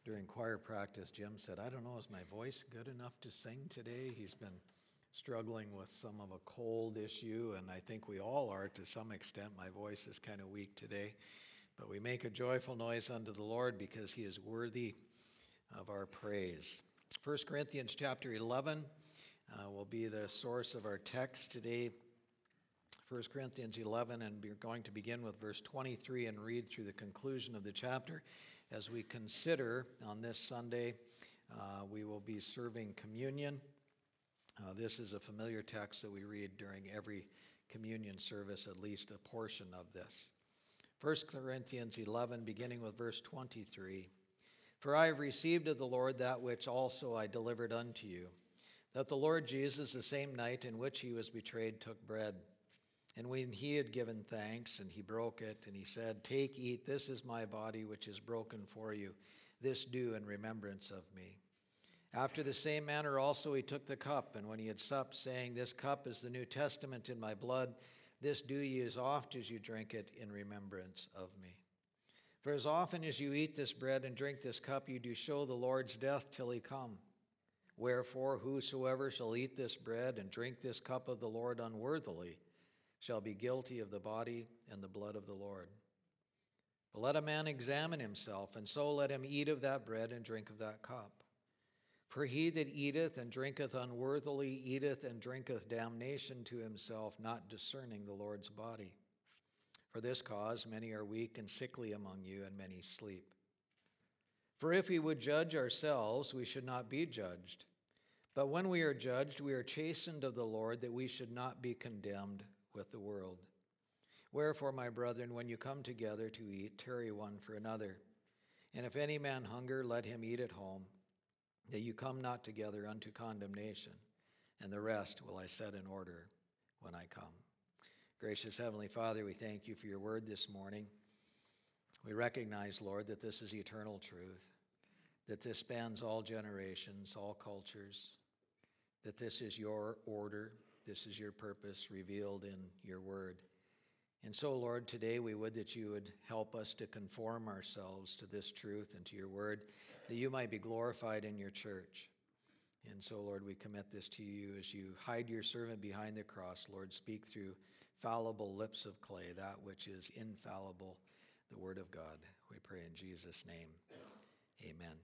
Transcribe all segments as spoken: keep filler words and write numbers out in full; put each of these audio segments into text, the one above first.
during choir practice, Jim said, I don't know, is my voice good enough to sing today? He's been struggling with some of a cold issue, and I think we all are to some extent. My voice is kind of weak today. But we make a joyful noise unto the Lord because he is worthy of our praise. First Corinthians chapter eleven uh, will be the source of our text today. First Corinthians eleven, and we're going to begin with verse twenty-three and read through the conclusion of the chapter. As we consider on this Sunday, uh, we will be serving communion. Uh, this is a familiar text that we read during every communion service, at least a portion of this. First Corinthians eleven, beginning with verse twenty-three. For I have received of the Lord that which also I delivered unto you, that the Lord Jesus, the same night in which he was betrayed, took bread. And when he had given thanks, and he broke it, and he said, Take, eat, this is my body, which is broken for you. This do in remembrance of me. After the same manner also he took the cup, and when he had supped, saying, This cup is the New Testament in my blood. This do ye as oft as you drink it in remembrance of me. For as often as you eat this bread and drink this cup, you do show the Lord's death till he come. Wherefore, whosoever shall eat this bread and drink this cup of the Lord unworthily shall be guilty of the body and the blood of the Lord. But let a man examine himself, and so let him eat of that bread and drink of that cup. For he that eateth and drinketh unworthily eateth and drinketh damnation to himself, not discerning the Lord's body. For this cause many are weak and sickly among you, and many sleep. For if we would judge ourselves, we should not be judged. But when we are judged, we are chastened of the Lord, that we should not be condemned with the world. Wherefore, my brethren, when you come together to eat, tarry one for another. And if any man hunger, let him eat at home, that you come not together unto condemnation. And the rest will I set in order when I come. Gracious Heavenly Father, we thank you for your word this morning. We recognize, Lord, that this is eternal truth, that this spans all generations, all cultures, that this is your order, this is your purpose revealed in your word. And so, Lord, today we would that you would help us to conform ourselves to this truth and to your word, that you might be glorified in your church. And so, Lord, we commit this to you as you hide your servant behind the cross. Lord, speak through fallible lips of clay, that which is infallible, the word of God. We pray in Jesus' name. Amen.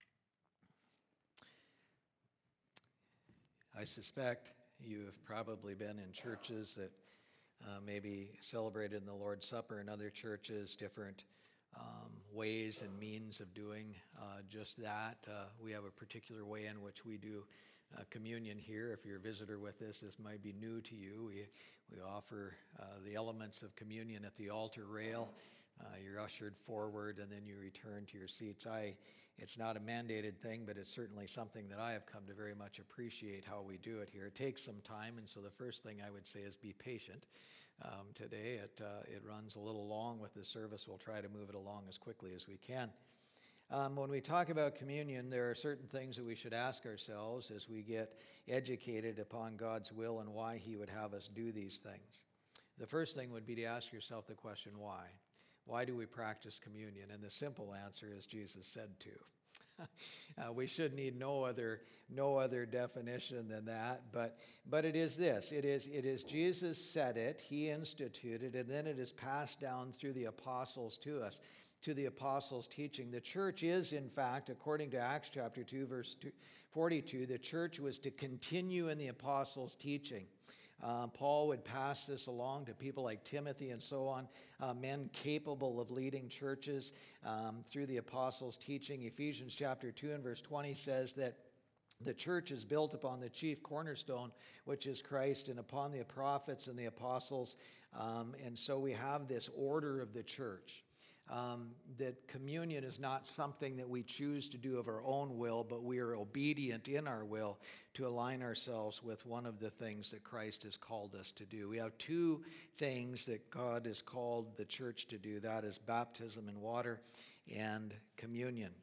I suspect you have probably been in churches that uh, maybe celebrated in the Lord's Supper, and other churches, different um, ways and means of doing uh, just that. Uh, we have a particular way in which we do uh, communion here. If you're a visitor with us, this might be new to you. We, we offer uh, the elements of communion at the altar rail. Uh, you're ushered forward, and then you return to your seats. I, it's not a mandated thing, but it's certainly something that I have come to very much appreciate how we do it here. It takes some time, and so the first thing I would say is be patient. Um, today, it uh, it runs a little long with the service. We'll try to move it along as quickly as we can. Um, when we talk about communion, there are certain things that we should ask ourselves as we get educated upon God's will and why he would have us do these things. The first thing would be to ask yourself the question, why? Why do we practice communion? And the simple answer is Jesus said to. uh, we should need no other no other definition than that. But but it is this. It is it is Jesus said it. He instituted, and then it is passed down through the apostles to us, to the apostles' teaching. The church is, in fact, according to Acts chapter two, verse forty-two, the church was to continue in the apostles' teaching. Uh, Paul would pass this along to people like Timothy and so on, uh, men capable of leading churches um, through the apostles' teaching. Ephesians chapter two and verse twenty says that the church is built upon the chief cornerstone, which is Christ, and upon the prophets and the apostles. Um, and so we have this order of the church. Um, that communion is not something that we choose to do of our own will, but we are obedient in our will to align ourselves with one of the things that Christ has called us to do. We have two things that God has called the church to do. That is baptism in water and communion.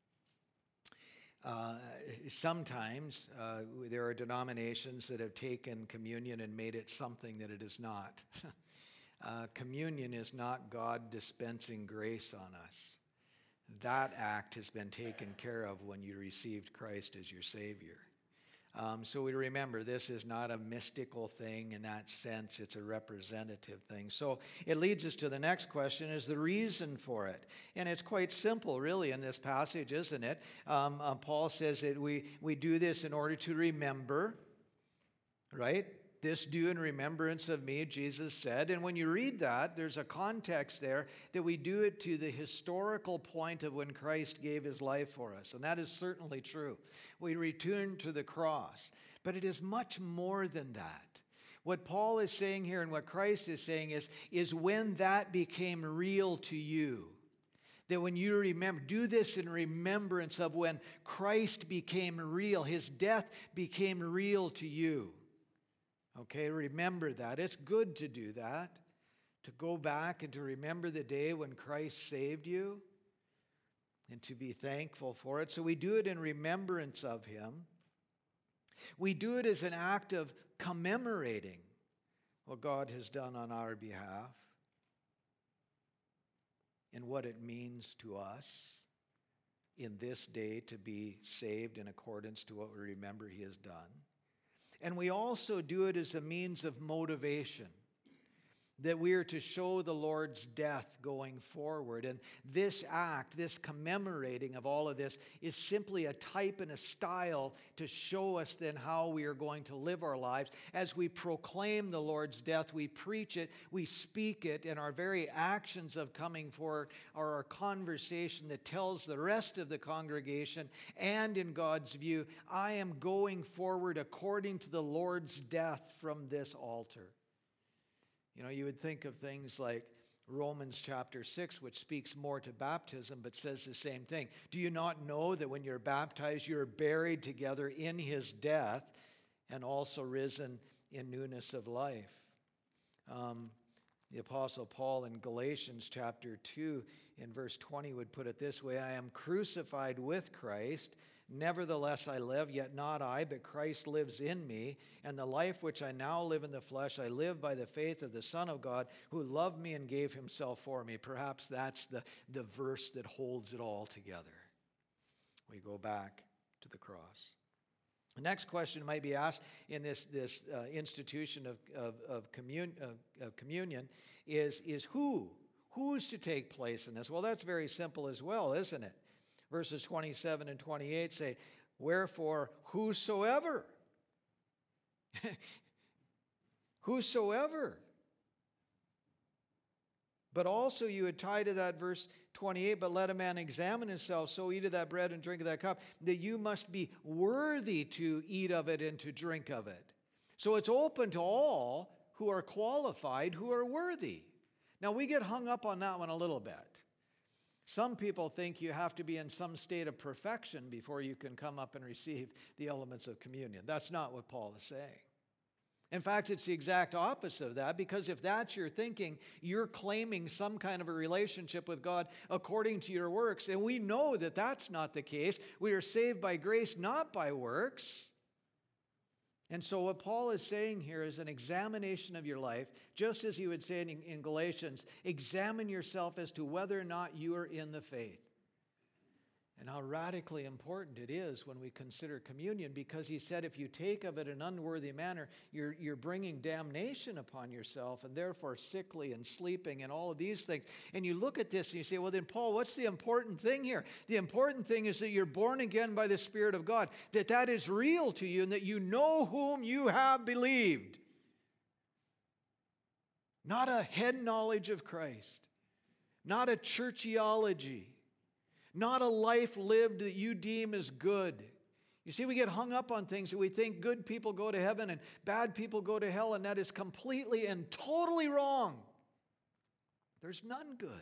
Uh, sometimes uh, there are denominations that have taken communion and made it something that it is not. Uh, communion is not God dispensing grace on us. that act has been taken care of when you received Christ as your Savior. Um, so we remember this is not a mystical thing in that sense. It's a representative thing. So it leads us to the next question, is the reason for it. And it's quite simple, really, in this passage, isn't it? Um, uh, Paul says that we, we do this in order to remember, right? This do in remembrance of me, Jesus said. And when you read that, there's a context there that we do it to the historical point of when Christ gave his life for us. And that is certainly true. We return to the cross. But it is much more than that. What Paul is saying here and what Christ is saying is, is when that became real to you. That when you remember, do this in remembrance of when Christ became real. His death became real to you. Okay, remember that. It's good to do that, to go back and to remember the day when Christ saved you and to be thankful for it. So we do it in remembrance of him. We do it as an act of commemorating what God has done on our behalf and what it means to us in this day to be saved in accordance to what we remember he has done. And we also do it as a means of motivation, that we are to show the Lord's death going forward. And this act, this commemorating of all of this, is simply a type and a style to show us then how we are going to live our lives. As we proclaim the Lord's death, we preach it, we speak it, and our very actions of coming forward are our conversation that tells the rest of the congregation and in God's view, I am going forward according to the Lord's death from this altar. You know, you would think of things like Romans chapter six, which speaks more to baptism, but says the same thing. Do you not know that when you're baptized, you're buried together in his death and also risen in newness of life? Um, the Apostle Paul in Galatians chapter two, in verse twenty, would put it this way, I am crucified with Christ. Nevertheless, I live, yet not I, but Christ lives in me. And the life which I now live in the flesh, I live by the faith of the Son of God, who loved me and gave himself for me. Perhaps that's the, the verse that holds it all together. We go back to the cross. The next question might be asked in this, this uh, institution of, of, of, commun, uh, of communion is, is who? Who's to take place in this? Well, that's very simple as well, isn't it? Verses twenty-seven and twenty-eight say, wherefore, whosoever, whosoever. But also you would tie to that verse twenty-eight, but let a man examine himself, so eat of that bread and drink of that cup, that you must be worthy to eat of it and to drink of it. So it's open to all who are qualified, who are worthy. Now we get hung up on that one a little bit. Some people think you have to be in some state of perfection before you can come up and receive the elements of communion. That's not what Paul is saying. In fact, it's the exact opposite of that, because if that's your thinking, you're claiming some kind of a relationship with God according to your works. And we know that that's not the case. We are saved by grace, not by works. And so what Paul is saying here is an examination of your life, just as he would say in, in Galatians, examine yourself as to whether or not you are in the faith. And how radically important it is when we consider communion, because he said if you take of it in an unworthy manner, you're, you're bringing damnation upon yourself, and therefore sickly and sleeping and all of these things. And you look at this and you say, well then Paul, what's the important thing here? The important thing is that you're born again by the Spirit of God, that that is real to you and that you know whom you have believed. Not a head knowledge of Christ, not a churchiology, not a life lived that you deem as good. You see, we get hung up on things that we think good people go to heaven and bad people go to hell, and that is completely and totally wrong. There's none good.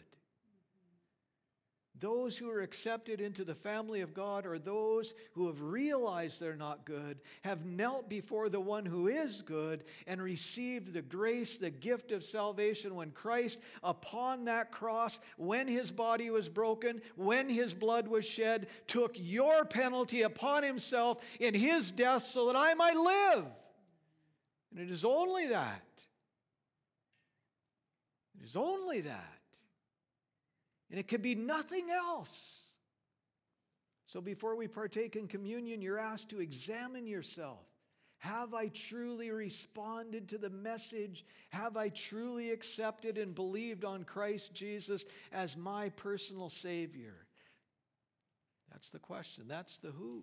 Those who are accepted into the family of God, or those who have realized they're not good, have knelt before the one who is good and received the grace, the gift of salvation when Christ upon that cross, when his body was broken, when his blood was shed, took your penalty upon himself in his death so that I might live. And it is only that. It is only that. And it could be nothing else. So before we partake in communion, you're asked to examine yourself. Have I truly responded to the message? Have I truly accepted and believed on Christ Jesus as my personal Savior? That's the question. That's the who.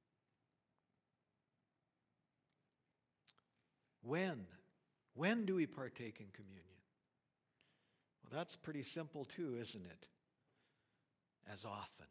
When? When do we partake in communion? Well, that's pretty simple too, isn't it? As often.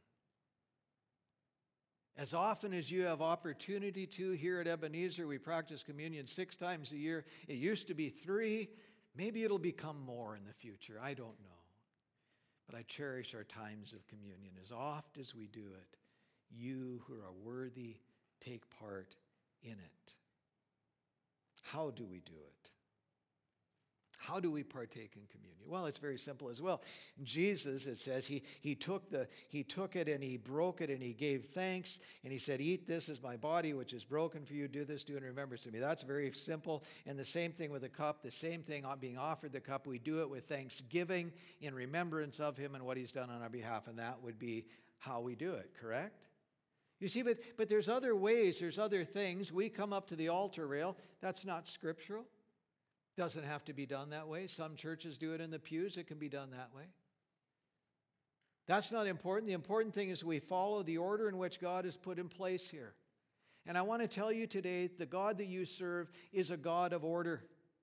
As often as you have opportunity to. Here at Ebenezer, we practice communion six times a year. It used to be three. Maybe it'll become more in the future. I don't know. But I cherish our times of communion. As oft as we do it, you who are worthy take part in it. How do we do it? How do we partake in communion? Well, it's very simple as well. Jesus, it says, he, he, took the, he took it and he broke it and he gave thanks and he said, eat this as my body, which is broken for you. Do this, do in remembrance of me. That's very simple. And the same thing with the cup, the same thing on being offered the cup. We do it with thanksgiving in remembrance of him and what he's done on our behalf. And that would be how we do it, correct? You see, but, but there's other ways, there's other things. We come up to the altar rail. That's not scriptural. Doesn't have to be done that way. Some churches do it in the pews. It can be done that way. That's not important. The important thing is we follow the order in which God has put in place here. And I want to tell you today, the God that you serve is a God of order.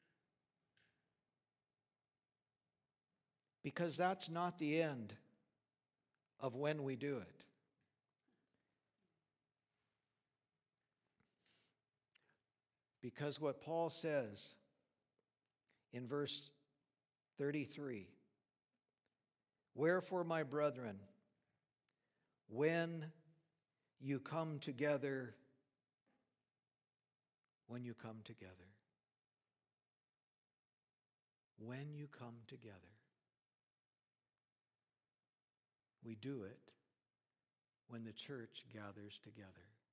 Because that's not the end of when we do it. Because what Paul says in verse thirty-three, wherefore, my brethren, when you come together, when you come together, when you come together, we do it when the church gathers together.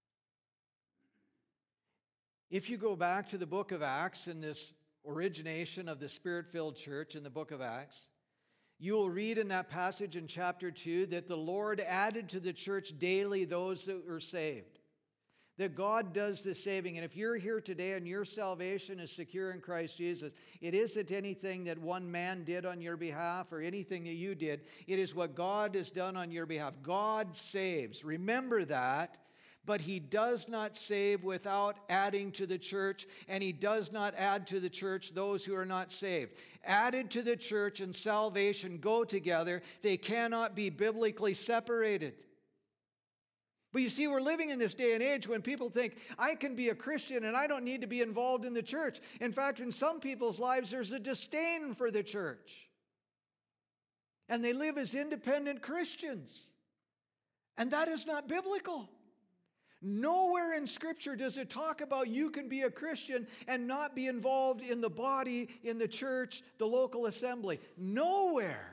If you go back to the book of Acts and this origination of the Spirit-filled church in the book of Acts, you will read in that passage in chapter two that the Lord added to the church daily those that were saved. That God does the saving. And if you're here today and your salvation is secure in Christ Jesus, it isn't anything that one man did on your behalf or anything that you did. It is what God has done on your behalf. God saves. Remember that. But he does not save without adding to the church, and he does not add to the church those who are not saved. Added to the church and salvation go together. They cannot be biblically separated. But you see, we're living in this day and age when people think, I can be a Christian and I don't need to be involved in the church. In fact, in some people's lives, there's a disdain for the church. And they live as independent Christians. And that is not biblical. Nowhere in Scripture does it talk about you can be a Christian and not be involved in the body, in the church, the local assembly. Nowhere.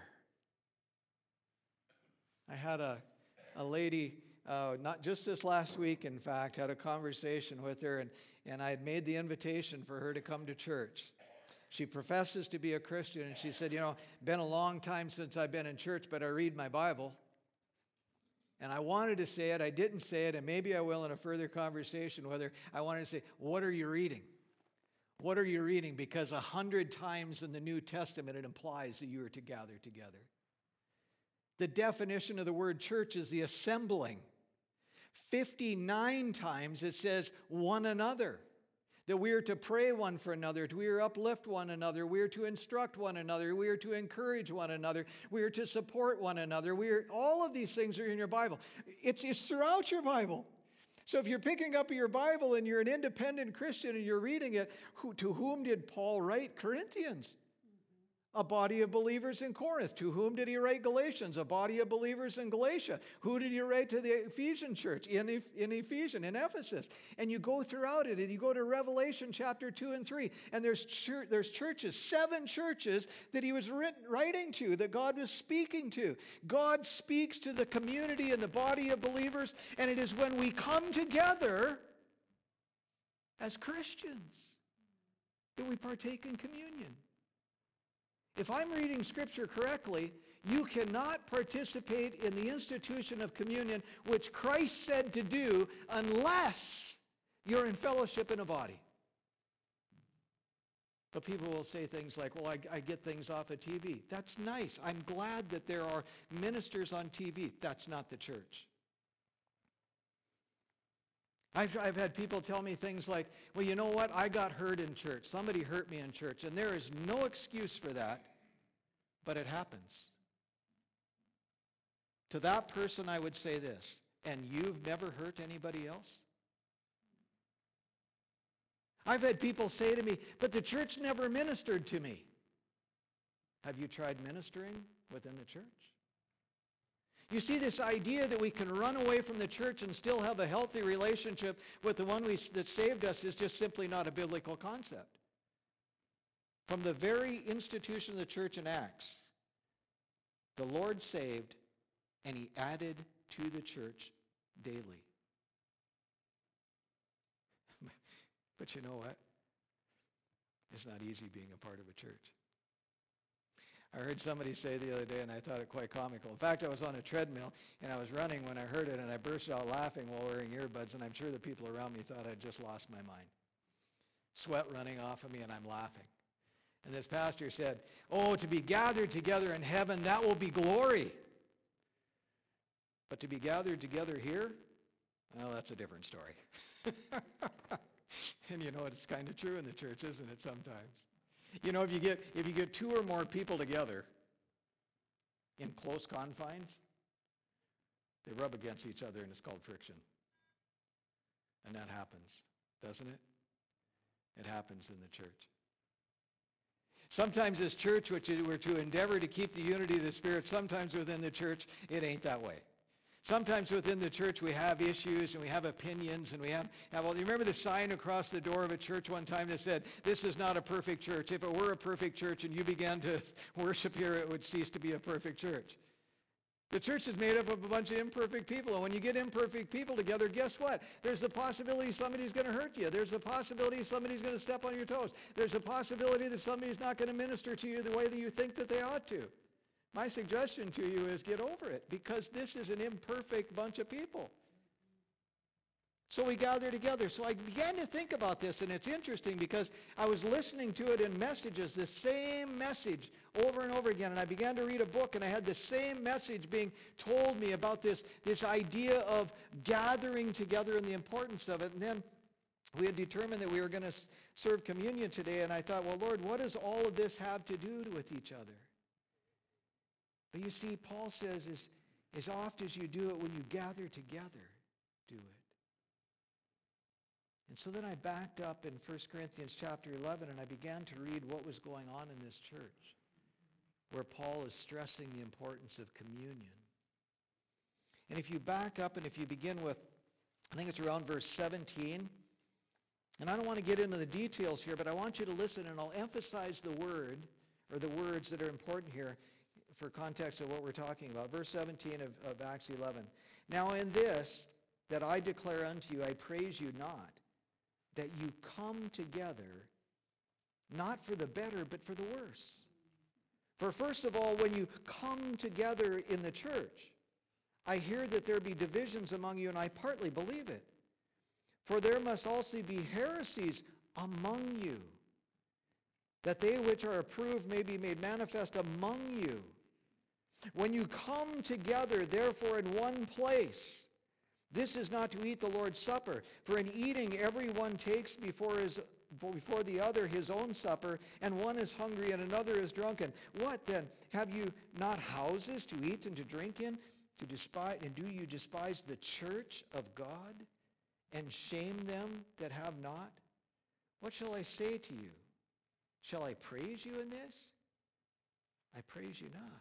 I had a, a lady, uh, not just this last week, in fact, had a conversation with her, and, and I had made the invitation for her to come to church. She professes to be a Christian, and she said, you know, been a long time since I've been in church, but I read my Bible. And I wanted to say it, I didn't say it, and maybe I will in a further conversation with her. I wanted to say, what are you reading? What are you reading? Because a hundred times in the New Testament it implies that you are to gather together. The definition of the word church is the assembling. fifty-nine times it says one another. That we are to pray one for another, we are to uplift one another, we are to instruct one another, we are to encourage one another, we are to support one another. We are, all of these things are in your Bible. It's, it's throughout your Bible. So if you're picking up your Bible and you're an independent Christian and you're reading it, who, to whom did Paul write Corinthians? A body of believers in Corinth. To whom did he write Galatians? A body of believers in Galatia. Who did he write to the Ephesian church? In, in Ephesian, in Ephesus. And you go throughout it, and you go to Revelation chapter two and three, and there's, chur- there's churches, seven churches that he was writ- writing to, that God was speaking to. God speaks to the community and the body of believers, and it is when we come together as Christians that we partake in communion. If I'm reading Scripture correctly, You cannot participate in the institution of communion, which Christ said to do, unless you're in fellowship in a body. But people will say things like, well, I, I get things off of T V. That's nice. I'm glad that there are ministers on T V. That's not the church. I've, I've had people tell me things like, well, you know what? I got hurt in church. Somebody hurt me in church. And there is no excuse for that, but it happens. To that person, I would say this, and you've never hurt anybody else? I've had people say to me, but the church never ministered to me. Have you tried ministering within the church? You see, this idea that we can run away from the church and still have a healthy relationship with the one we, that saved us is just simply not a biblical concept. From the very institution of the church in Acts, the Lord saved and he added to the church daily. But you know what? It's not easy being a part of a church. I heard somebody say the other day, and I thought it quite comical. In fact, I was on a treadmill, and I was running when I heard it, and I burst out laughing while wearing earbuds, and I'm sure the people around me thought I'd just lost my mind. Sweat running off of me, and I'm laughing. And this pastor said, oh, to be gathered together in heaven, that will be glory. But to be gathered together here, well, that's a different story. And you know, it's kind of true in the church, isn't it, sometimes? You know, if you get if you get two or more people together in close confines, they rub against each other, and it's called friction. And that happens, doesn't it? It happens in the church. Sometimes as church, which we're to endeavor to keep the unity of the Spirit, sometimes within the church, it ain't that way. Sometimes within the church we have issues and we have opinions and we have, have all, you remember the sign across the door of a church one time that said, this is not a perfect church. If it were a perfect church and you began to worship here, it would cease to be a perfect church. The church is made up of a bunch of imperfect people, and when you get imperfect people together, guess what? There's the possibility somebody's going to hurt you. There's the possibility somebody's going to step on your toes. There's a possibility that somebody's not going to minister to you the way that you think that they ought to. My suggestion to you is get over it, because this is an imperfect bunch of people. So we gather together. So I began to think about this, and it's interesting because I was listening to it in messages, the same message over and over again, and I began to read a book, and I had the same message being told me about this, this idea of gathering together and the importance of it. And then we had determined that we were going to serve communion today, and I thought, well, Lord, what does all of this have to do with each other? But you see, Paul says, as, as oft as you do it, when you gather together, do it. And so then I backed up in First Corinthians chapter eleven, and I began to read what was going on in this church, where Paul is stressing the importance of communion. And if you back up and if you begin with, I think it's around verse seventeen, and I don't want to get into the details here, but I want you to listen, and I'll emphasize the word, or the words that are important here, for context of what we're talking about. Verse seventeen of, of Acts eleven. Now in this that I declare unto you, I praise you not, that you come together, not for the better, but for the worse. For first of all, when you come together in the church, I hear that there be divisions among you, and I partly believe it. For there must also be heresies among you, that they which are approved may be made manifest among you. When you come together, therefore, in one place, this is not to eat the Lord's Supper. For in eating, everyone takes before his before the other his own supper, and one is hungry and another is drunken. What then? Have you not houses to eat and to drink in? To despise, and do you despise the church of God, and shame them that have not? What shall I say to you? Shall I praise you in this? I praise you not.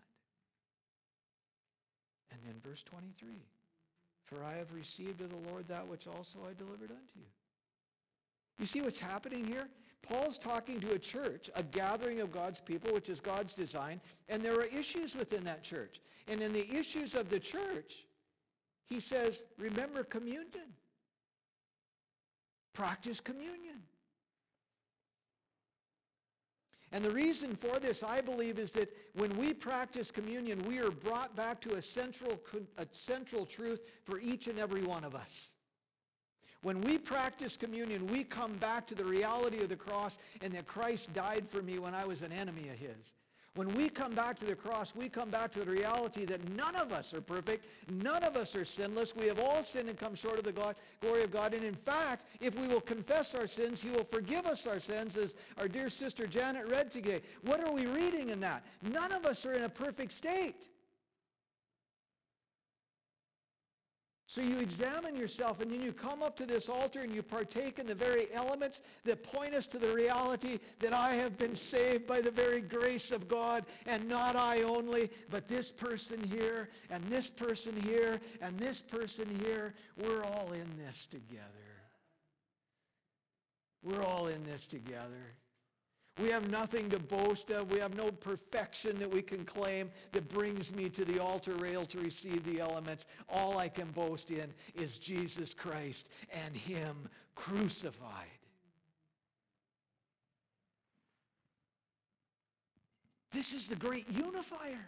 And then verse twenty-three. For I have received of the Lord that which also I delivered unto you. You see what's happening here? Paul's talking to a church, a gathering of God's people, which is God's design, and there are issues within that church. And in the issues of the church, he says, remember communion. Practice communion. And the reason for this, I believe, is that when we practice communion, we are brought back to a central, a central truth for each and every one of us. When we practice communion, we come back to the reality of the cross and that Christ died for me when I was an enemy of his. When we come back to the cross, we come back to the reality that none of us are perfect. None of us are sinless. We have all sinned and come short of the God, glory of God. And in fact, if we will confess our sins, he will forgive us our sins, as our dear sister Janet read today. What are we reading in that? None of us are in a perfect state. So you examine yourself, and then you come up to this altar and you partake in the very elements that point us to the reality that I have been saved by the very grace of God, and not I only, but this person here, and this person here, and this person here. We're all in this together. We're all in this together. We have nothing to boast of. We have no perfection that we can claim that brings me to the altar rail to receive the elements. All I can boast in is Jesus Christ and him crucified. This is the great unifier.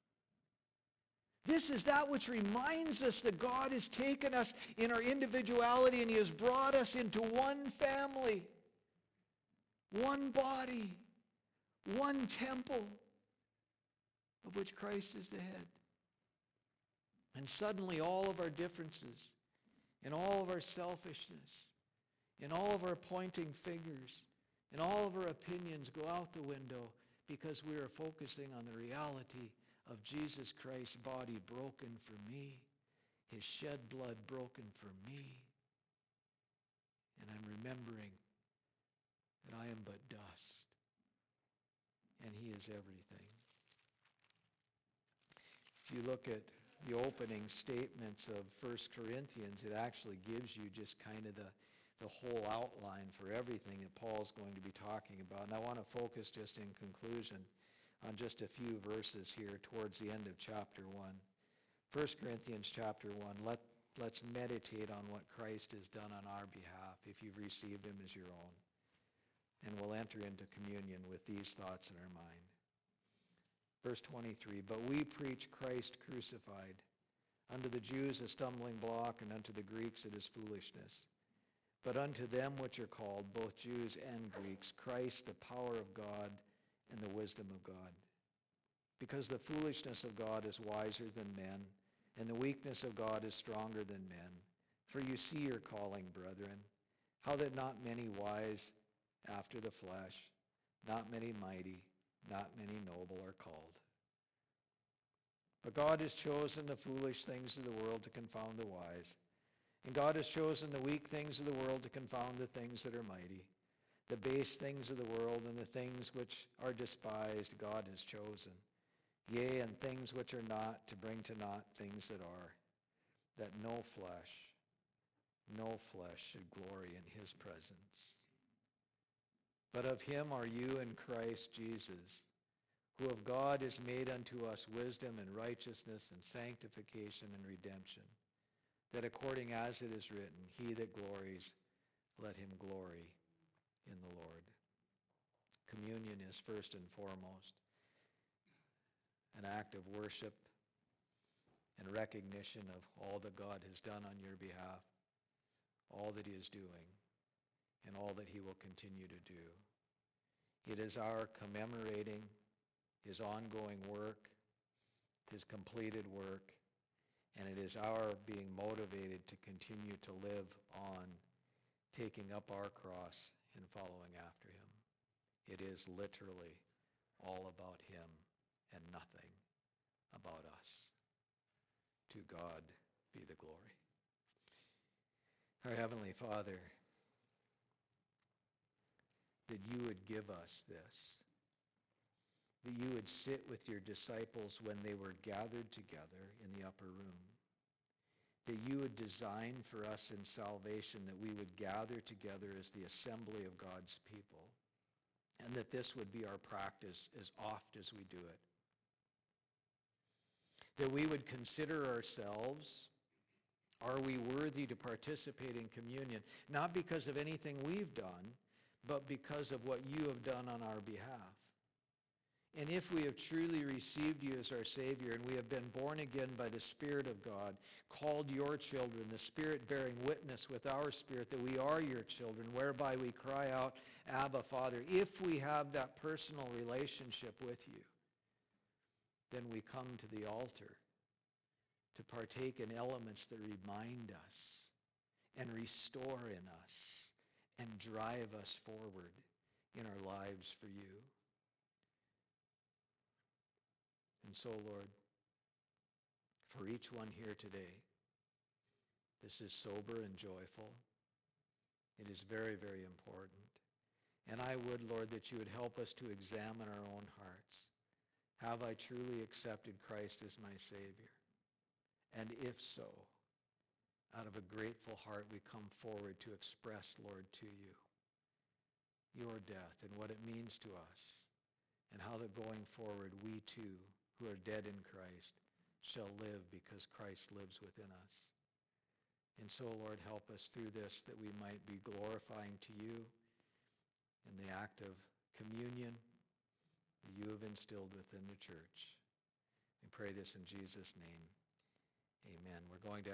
This is that which reminds us that God has taken us in our individuality and he has brought us into one family. One body, one temple, of which Christ is the head. And suddenly all of our differences, and all of our selfishness, and all of our pointing fingers, and all of our opinions go out the window because we are focusing on the reality of Jesus Christ's body broken for me, his shed blood broken for me. And I'm remembering that I am but dust, and he is everything. If you look at the opening statements of First Corinthians, it actually gives you just kind of the, the whole outline for everything that Paul's going to be talking about. And I want to focus just in conclusion on just a few verses here towards the end of chapter one. First Corinthians chapter one, let, let's meditate on what Christ has done on our behalf if you've received him as your own. And we'll enter into communion with these thoughts in our mind. Verse twenty-three, but we preach Christ crucified, unto the Jews a stumbling block, and unto the Greeks it is foolishness. But unto them which are called, both Jews and Greeks, Christ the power of God and the wisdom of God. Because the foolishness of God is wiser than men, and the weakness of God is stronger than men. For you see your calling, brethren, how that not many wise after the flesh, not many mighty, not many noble are called. But God has chosen the foolish things of the world to confound the wise. And God has chosen the weak things of the world to confound the things that are mighty. The base things of the world and the things which are despised God has chosen. Yea, and things which are not, to bring to naught things that are, that no flesh, no flesh should glory in his presence. But of him are you in Christ Jesus, who of God is made unto us wisdom and righteousness and sanctification and redemption, that according as it is written, he that glories, let him glory in the Lord. Communion is first and foremost an act of worship and recognition of all that God has done on your behalf, all that he is doing, and all that he will continue to do. It is our commemorating his ongoing work, his completed work, and it is our being motivated to continue to live on, taking up our cross and following after him. It is literally all about him and nothing about us. To God be the glory. Our Heavenly Father, that you would give us this, that you would sit with your disciples when they were gathered together in the upper room, that you would design for us in salvation that we would gather together as the assembly of God's people, and that this would be our practice as oft as we do it. That we would consider ourselves, are we worthy to participate in communion, not because of anything we've done, but because of what you have done on our behalf. And if we have truly received you as our Savior, and we have been born again by the Spirit of God, called your children, the Spirit bearing witness with our spirit that we are your children, whereby we cry out, Abba, Father. If we have that personal relationship with you, then we come to the altar to partake in elements that remind us and restore in us and drive us forward in our lives for you. And so, Lord, for each one here today, this is sober and joyful. It is very, very important. And I would, Lord, that you would help us to examine our own hearts. Have I truly accepted Christ as my Savior? And if so, out of a grateful heart we come forward to express, Lord, to you your death and what it means to us, and how that going forward we too, who are dead in Christ, shall live because Christ lives within us. And so, Lord, help us through this that we might be glorifying to you in the act of communion that you have instilled within the church. We pray this in Jesus' name. Amen. We're going to